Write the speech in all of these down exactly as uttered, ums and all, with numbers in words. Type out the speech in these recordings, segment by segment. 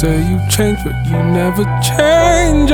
say you changed, but you never change.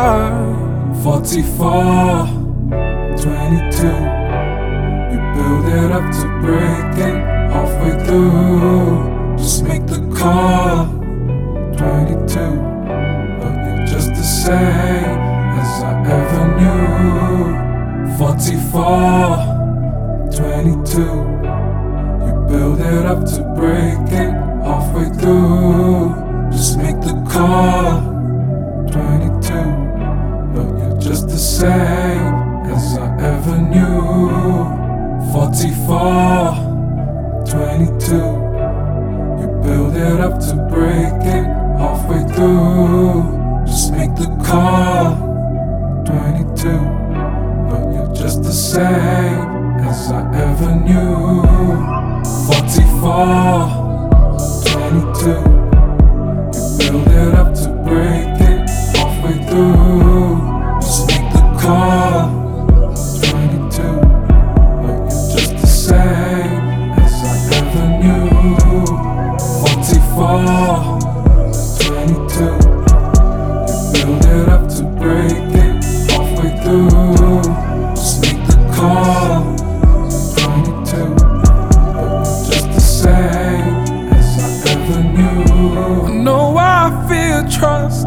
forty-four, twenty-two. You build it up to break it halfway through. Just make the call. twenty-two, but you're just the same as I ever knew. forty-four, twenty-two. You build it up to break it halfway through. Just make the call. twenty-two, but you're just the same as I ever knew. forty-four, twenty-two. You build it up to break it halfway through. Just make the call. twenty-two, but you're just the same as I ever knew. forty-four, twenty-two. You build it up to break it halfway through. Just make the call. twenty-two, but you're just the same as I ever knew. forty-four, twenty-two. You build it up to break it halfway through. Just make the call. twenty-two, but you're just the same as I ever knew. I know I feel trust.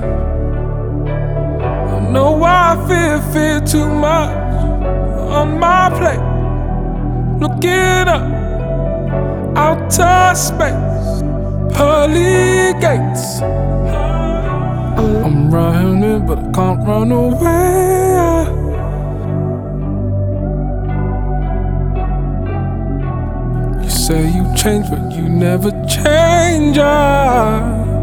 I know I feel fear too much on my plate. Looking up, outer space, pearly gates. I'm running, but I can't run away. You say you changed, but you never change.